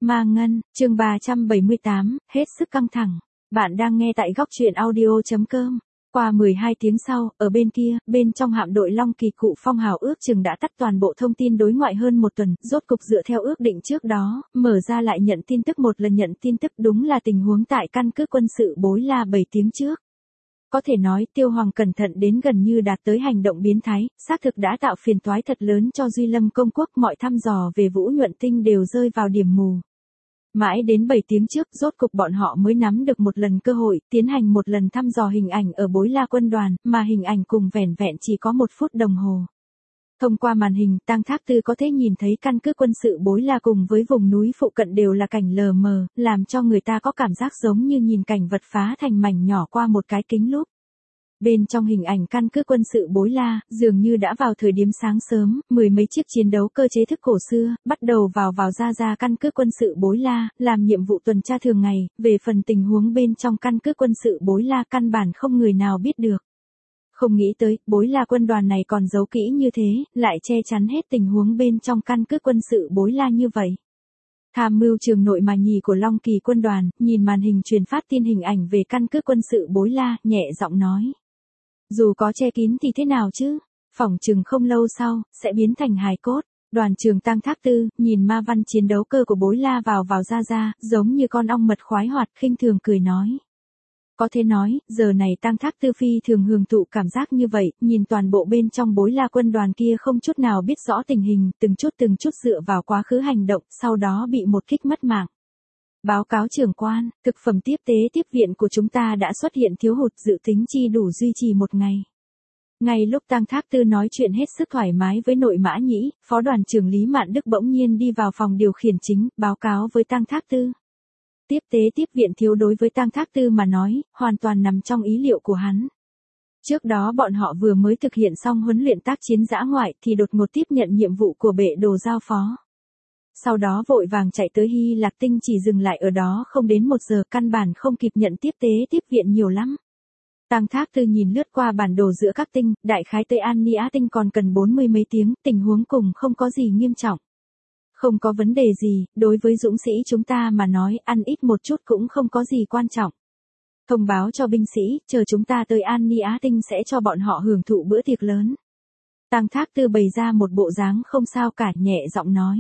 Ma Ngân, chương 378, hết sức căng thẳng. Bạn đang nghe tại góc truyện audio.com. Qua 12 tiếng sau, ở bên kia, bên trong hạm đội Long Kỳ Cụ Phong Hào ước chừng đã tắt toàn bộ thông tin đối ngoại hơn một tuần, rốt cục dựa theo ước định trước đó, mở ra lại nhận tin tức một lần nhận tin tức đúng là tình huống tại căn cứ quân sự Bối La 7 tiếng trước. Có thể nói Tiêu Hoàng cẩn thận đến gần như đạt tới hành động biến thái, xác thực đã tạo phiền toái thật lớn cho Duy Lâm công quốc, mọi thăm dò về Vũ Nhuận Tinh đều rơi vào điểm mù. Mãi đến 7 tiếng trước, rốt cục bọn họ mới nắm được một lần cơ hội, tiến hành một lần thăm dò hình ảnh ở Bối La quân đoàn, mà hình ảnh cùng vẻn vẹn chỉ có 1 phút đồng hồ. Thông qua màn hình, Tăng Thác Tư có thể nhìn thấy căn cứ quân sự Bối La cùng với vùng núi phụ cận đều là cảnh lờ mờ, làm cho người ta có cảm giác giống như nhìn cảnh vật phá thành mảnh nhỏ qua một cái kính lúp. Bên trong hình ảnh căn cứ quân sự Bối La, dường như đã vào thời điểm sáng sớm, mười mấy chiếc chiến đấu cơ chế thức cổ xưa, bắt đầu vào ra căn cứ quân sự Bối La, làm nhiệm vụ tuần tra thường ngày, về phần tình huống bên trong căn cứ quân sự Bối La căn bản không người nào biết được. Không nghĩ tới, Bối La quân đoàn này còn giấu kỹ như thế, lại che chắn hết tình huống bên trong căn cứ quân sự Bối La như vậy. Tham mưu trường nội mà nhì của Long Kỳ quân đoàn, nhìn màn hình truyền phát tin hình ảnh về căn cứ quân sự Bối La, nhẹ giọng nói. Dù có che kín thì thế nào chứ, phỏng chừng không lâu sau, sẽ biến thành hài cốt. Đoàn trưởng Tăng Thác Tư, nhìn ma văn chiến đấu cơ của Bối La vào ra, giống như con ong mật khoái hoạt, khinh thường cười nói. Có thể nói, giờ này Tăng Thác Tư phi thường hưởng thụ cảm giác như vậy, nhìn toàn bộ bên trong Bối La quân đoàn kia không chút nào biết rõ tình hình, từng chút dựa vào quá khứ hành động, sau đó bị một kích mất mạng. Báo cáo trưởng quan, thực phẩm tiếp tế tiếp viện của chúng ta đã xuất hiện thiếu hụt, dự tính chi đủ duy trì một ngày. Ngay lúc Tăng Thác Tư nói chuyện hết sức thoải mái với nội Mã Nhĩ, Phó đoàn trưởng Lý Mạn Đức bỗng nhiên đi vào phòng điều khiển chính, báo cáo với Tăng Thác Tư. Tiếp tế tiếp viện thiếu đối với Tăng Thác Tư mà nói, hoàn toàn nằm trong ý liệu của hắn. Trước đó bọn họ vừa mới thực hiện xong huấn luyện tác chiến dã ngoại thì đột ngột tiếp nhận nhiệm vụ của bệ đồ giao phó. Sau đó vội vàng chạy tới Hy Lạc Tinh, chỉ dừng lại ở đó không đến 1 giờ, căn bản không kịp nhận tiếp tế tiếp viện nhiều lắm. Tăng Thác Tư nhìn lướt qua bản đồ giữa các tinh, đại khái tới An Ni Á Tinh còn cần 40 mấy tiếng, tình huống cùng không có gì nghiêm trọng. Không có vấn đề gì, đối với dũng sĩ chúng ta mà nói, ăn ít một chút cũng không có gì quan trọng. Thông báo cho binh sĩ, chờ chúng ta tới An Ni Á Tinh sẽ cho bọn họ hưởng thụ bữa tiệc lớn. Tăng Thác Tư bày ra một bộ dáng không sao cả, nhẹ giọng nói.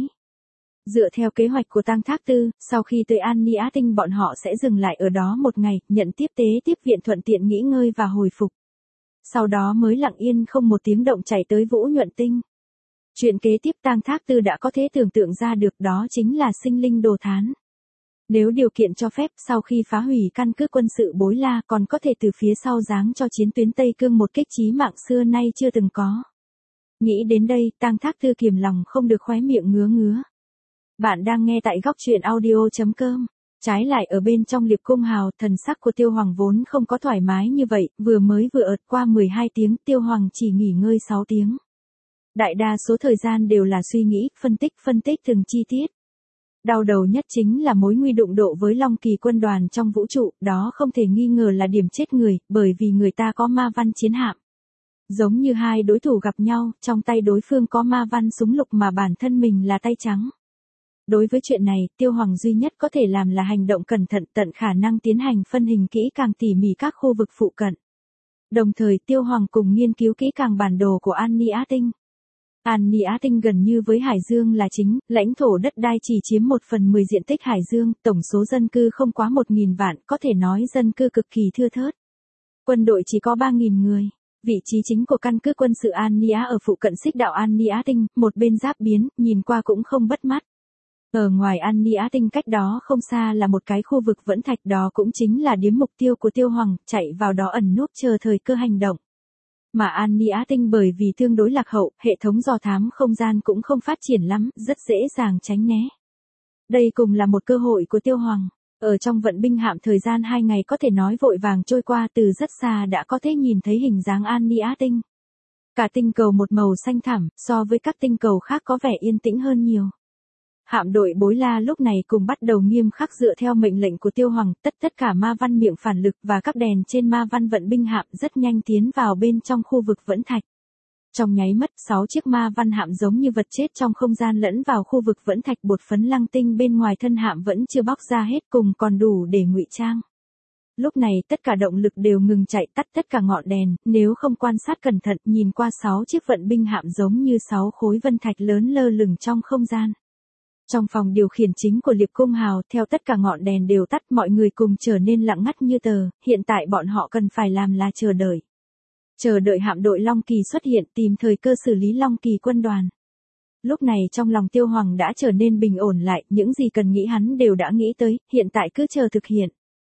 Dựa theo kế hoạch của Tăng Thác Tư, sau khi tới An Ni Á Tinh bọn họ sẽ dừng lại ở đó một ngày, nhận tiếp tế tiếp viện thuận tiện nghỉ ngơi và hồi phục. Sau đó mới lặng yên không một tiếng động chạy tới Vũ Nhuận Tinh. Chuyện kế tiếp Tăng Thác Tư đã có thể tưởng tượng ra được, đó chính là sinh linh đồ thán. Nếu điều kiện cho phép, sau khi phá hủy căn cứ quân sự Bối La còn có thể từ phía sau giáng cho chiến tuyến Tây Cương một kích chí mạng xưa nay chưa từng có. Nghĩ đến đây, Tăng Thác Tư kiềm lòng không được khóe miệng ngứa. Bạn đang nghe tại góc truyện audio.com. Trái lại ở bên trong Liệp Cung Hào, thần sắc của Tiêu Hoàng vốn không có thoải mái như vậy, vừa ợt qua 12 tiếng, Tiêu Hoàng chỉ nghỉ ngơi 6 tiếng. Đại đa số thời gian đều là suy nghĩ, phân tích từng chi tiết. Đau đầu nhất chính là mối nguy đụng độ với Long Kỳ quân đoàn trong vũ trụ, đó không thể nghi ngờ là điểm chết người, bởi vì người ta có ma văn chiến hạm. Giống như hai đối thủ gặp nhau, trong tay đối phương có ma văn súng lục mà bản thân mình là tay trắng. Đối với chuyện này, Tiêu Hoàng duy nhất có thể làm là hành động cẩn thận, tận khả năng tiến hành phân hình kỹ càng tỉ mỉ các khu vực phụ cận. Đồng thời Tiêu Hoàng cùng nghiên cứu kỹ càng bản đồ của An Ni Á Tinh. An Ni Á Tinh gần như với Hải Dương là chính, lãnh thổ đất đai chỉ chiếm 1/10 diện tích Hải Dương, tổng số dân cư không quá 1.000 vạn, có thể nói dân cư cực kỳ thưa thớt. Quân đội chỉ có 3.000 người. Vị trí chính của căn cứ quân sự An Ni Á ở phụ cận xích đạo An Ni Á Tinh, một bên giáp biên, nhìn qua cũng không bắt mắt. Ở ngoài An Ni Á Tinh cách đó không xa là một cái khu vực vẫn thạch, đó cũng chính là điểm mục tiêu của Tiêu Hoàng, chạy vào đó ẩn núp chờ thời cơ hành động. Mà An Ni Á Tinh bởi vì tương đối lạc hậu, hệ thống dò thám không gian cũng không phát triển lắm, rất dễ dàng tránh né. Đây cùng là một cơ hội của Tiêu Hoàng. Ở trong vận binh hạm thời gian 2 ngày có thể nói vội vàng trôi qua, từ rất xa đã có thể nhìn thấy hình dáng An Ni Á Tinh. Cả tinh cầu một màu xanh thẳm, so với các tinh cầu khác có vẻ yên tĩnh hơn nhiều. Hạm đội Bối La lúc này cùng bắt đầu nghiêm khắc dựa theo mệnh lệnh của Tiêu Hoàng, tất cả ma văn miệng phản lực và các đèn trên ma văn vận binh hạm rất nhanh tiến vào bên trong khu vực vẫn thạch. Trong nháy mắt, 6 chiếc ma văn hạm giống như vật chết trong không gian lẫn vào khu vực vẫn thạch bột phấn lăng tinh bên ngoài thân hạm vẫn chưa bóc ra hết cùng còn đủ để ngụy trang. Lúc này tất cả động lực đều ngừng chạy, tắt tất cả ngọn đèn, nếu không quan sát cẩn thận nhìn qua 6 chiếc vận binh hạm giống như 6 khối vân thạch lớn lơ lửng trong không gian. Trong phòng điều khiển chính của Liệp Cung Hào, theo tất cả ngọn đèn đều tắt, mọi người cùng trở nên lặng ngắt như tờ, hiện tại bọn họ cần phải làm là chờ đợi. Chờ đợi hạm đội Long Kỳ xuất hiện, tìm thời cơ xử lý Long Kỳ quân đoàn. Lúc này trong lòng Tiêu Hoàng đã trở nên bình ổn lại, những gì cần nghĩ hắn đều đã nghĩ tới, hiện tại cứ chờ thực hiện.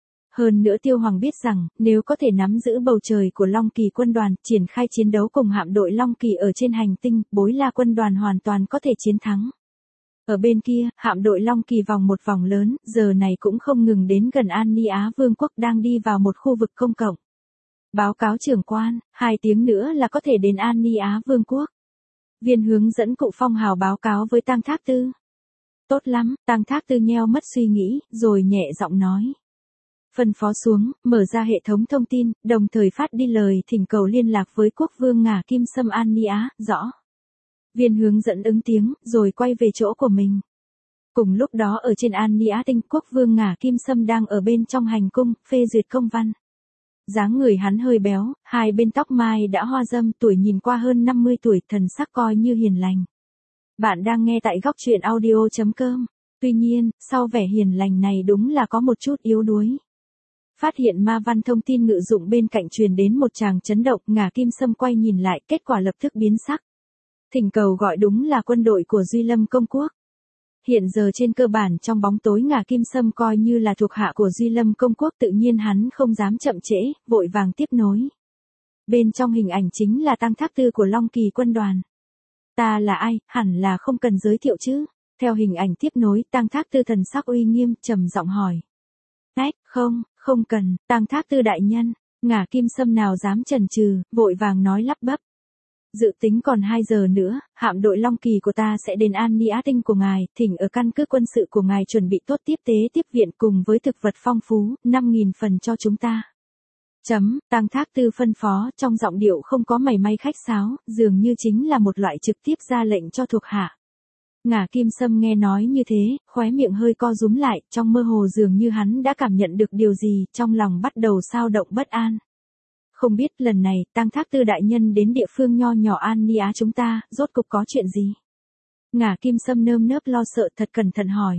Hơn nữa Tiêu Hoàng biết rằng, nếu có thể nắm giữ bầu trời của Long Kỳ quân đoàn, triển khai chiến đấu cùng hạm đội Long Kỳ ở trên hành tinh, Bối La quân đoàn hoàn toàn có thể chiến thắng. Ở bên kia, hạm đội Long Kỳ vòng một vòng lớn, giờ này cũng không ngừng đến gần An Ni Á Vương quốc đang đi vào một khu vực công cộng. Báo cáo trưởng quan, 2 tiếng nữa là có thể đến An Ni Á Vương quốc. Viên hướng dẫn Cụ Phong Hào báo cáo với Tang Thác Tư. Tốt lắm, Tang Thác Tư nheo mắt suy nghĩ, rồi nhẹ giọng nói. Phân phó xuống, mở ra hệ thống thông tin, đồng thời phát đi lời thỉnh cầu liên lạc với quốc vương Ngả Kim Sâm An Ni Á, rõ. Viên hướng dẫn ứng tiếng, rồi quay về chỗ của mình. Cùng lúc đó ở trên An Ni Á tinh, quốc vương Ngả Kim Sâm đang ở bên trong hành cung, phê duyệt công văn. Dáng người hắn hơi béo, 2 bên tóc mai đã hoa râm, tuổi nhìn qua hơn 50 tuổi, thần sắc coi như hiền lành. Bạn đang nghe tại góc truyện audio.com. Tuy nhiên, sau vẻ hiền lành này đúng là có một chút yếu đuối. Phát hiện ma văn thông tin ngự dụng bên cạnh truyền đến một tràng chấn động, Ngả Kim Sâm quay nhìn lại, kết quả lập tức biến sắc. Thỉnh cầu gọi đúng là quân đội của Duy Lâm Công Quốc. Hiện giờ trên cơ bản trong bóng tối Ngả Kim Sâm coi như là thuộc hạ của Duy Lâm Công Quốc, tự nhiên hắn không dám chậm trễ, vội vàng tiếp nối. Bên trong hình ảnh chính là Tang Thác Tư của Long Kỳ quân đoàn. Ta là ai, hẳn là không cần giới thiệu chứ. Theo hình ảnh tiếp nối, Tang Thác Tư thần sắc uy nghiêm, trầm giọng hỏi. Không cần, Tang Thác Tư đại nhân. Ngả Kim Sâm nào dám chần chừ, vội vàng nói lắp bắp. Dự tính còn 2 giờ nữa, hạm đội Long Kỳ của ta sẽ đến An Ni Á tinh của ngài, thỉnh ở căn cứ quân sự của ngài chuẩn bị tốt tiếp tế tiếp viện cùng với thực vật phong phú, 5.000 phần cho chúng ta. Tang Thác Tư phân phó, trong giọng điệu không có mảy may khách sáo, dường như chính là một loại trực tiếp ra lệnh cho thuộc hạ. Ngả Kim Sâm nghe nói như thế, khóe miệng hơi co rúm lại, trong mơ hồ dường như hắn đã cảm nhận được điều gì, trong lòng bắt đầu xao động bất an. Không biết lần này, Tang Thác Tư đại nhân đến địa phương nho nhỏ An Ni Á chúng ta, rốt cục có chuyện gì? Ngả Kim Sâm nơm nớp lo sợ thật cẩn thận hỏi.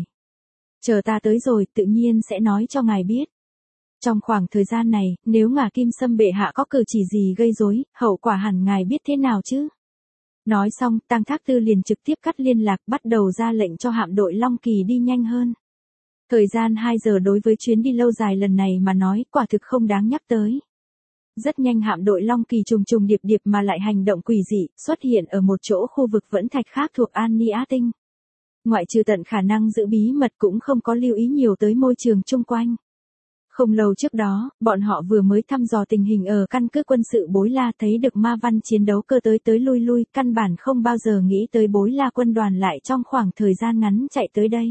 Chờ ta tới rồi, tự nhiên sẽ nói cho ngài biết. Trong khoảng thời gian này, nếu Ngả Kim Sâm bệ hạ có cử chỉ gì gây rối, hậu quả hẳn ngài biết thế nào chứ? Nói xong, Tang Thác Tư liền trực tiếp cắt liên lạc, bắt đầu ra lệnh cho hạm đội Long Kỳ đi nhanh hơn. Thời gian 2 giờ đối với chuyến đi lâu dài lần này mà nói, quả thực không đáng nhắc tới. Rất nhanh hạm đội Long Kỳ trùng trùng điệp điệp mà lại hành động quỷ dị, xuất hiện ở một chỗ khu vực vẫn thạch khác thuộc An Ni Á tinh. Ngoại trừ tận khả năng giữ bí mật cũng không có lưu ý nhiều tới môi trường chung quanh. Không lâu trước đó, bọn họ vừa mới thăm dò tình hình ở căn cứ quân sự Bối La, thấy được ma văn chiến đấu cơ tới lui lui, căn bản không bao giờ nghĩ tới Bối La quân đoàn lại trong khoảng thời gian ngắn chạy tới đây.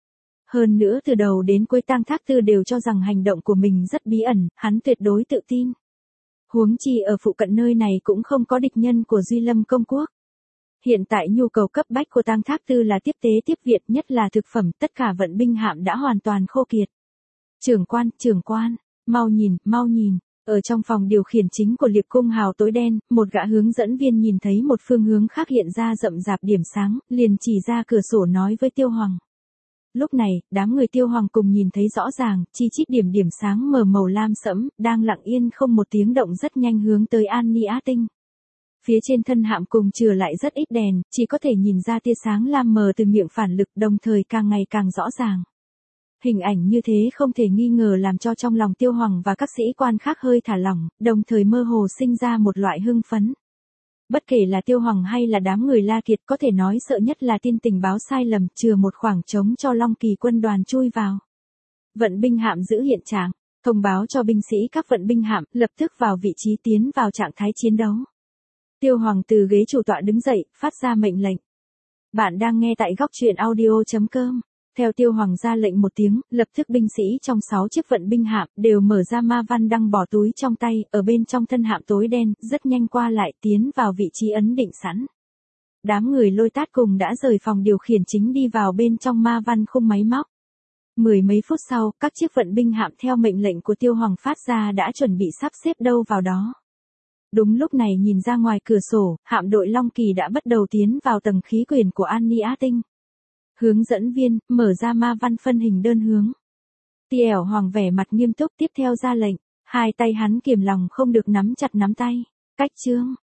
Hơn nữa từ đầu đến cuối Tang Thác Tư đều cho rằng hành động của mình rất bí ẩn, hắn tuyệt đối tự tin. Huống chi ở phụ cận nơi này cũng không có địch nhân của Duy Lâm Công Quốc. Hiện tại nhu cầu cấp bách của Tang Thác Tư là tiếp tế tiếp viện, nhất là thực phẩm, tất cả vận binh hạm đã hoàn toàn khô kiệt. Trưởng quan, mau nhìn, ở trong phòng điều khiển chính của Liệp Cung Hào tối đen, một gã hướng dẫn viên nhìn thấy một phương hướng khác hiện ra rậm rạp điểm sáng, liền chỉ ra cửa sổ nói với Tiêu Hoàng. Lúc này, đám người Tiêu Hoàng cùng nhìn thấy rõ ràng, chi chít điểm sáng mờ màu lam sẫm, đang lặng yên không một tiếng động rất nhanh hướng tới An Ni Á tinh. Phía trên thân hạm cùng chừa lại rất ít đèn, chỉ có thể nhìn ra tia sáng lam mờ từ miệng phản lực, đồng thời càng ngày càng rõ ràng. Hình ảnh như thế không thể nghi ngờ làm cho trong lòng Tiêu Hoàng và các sĩ quan khác hơi thả lỏng, đồng thời mơ hồ sinh ra một loại hưng phấn. Bất kể là Tiêu Hoàng hay là đám người La Kiệt, có thể nói sợ nhất là tin tình báo sai lầm, chừa một khoảng trống cho Long Kỳ quân đoàn chui vào. Vận binh hạm giữ hiện trạng, thông báo cho binh sĩ các vận binh hạm lập tức vào vị trí tiến vào trạng thái chiến đấu. Tiêu Hoàng từ ghế chủ tọa đứng dậy, phát ra mệnh lệnh. Bạn đang nghe tại góc truyện audio.com. Theo Tiêu Hoàng ra lệnh một tiếng, lập tức binh sĩ trong 6 chiếc vận binh hạm đều mở ra ma văn đăng bỏ túi trong tay, ở bên trong thân hạm tối đen, rất nhanh qua lại tiến vào vị trí ấn định sẵn. Đám người Lôi Tát cùng đã rời phòng điều khiển chính đi vào bên trong ma văn khung máy móc. Mười mấy phút sau, các chiếc vận binh hạm theo mệnh lệnh của Tiêu Hoàng phát ra đã chuẩn bị sắp xếp đâu vào đó. Đúng lúc này nhìn ra ngoài cửa sổ, hạm đội Long Kỳ đã bắt đầu tiến vào tầng khí quyển của An Ni Á Tinh. Hướng dẫn viên, mở ra ma văn phân hình đơn hướng. Tiẻo Hoàng vẻ mặt nghiêm túc tiếp theo ra lệnh, hai tay hắn kiềm lòng không được nắm chặt nắm tay. Cách chương.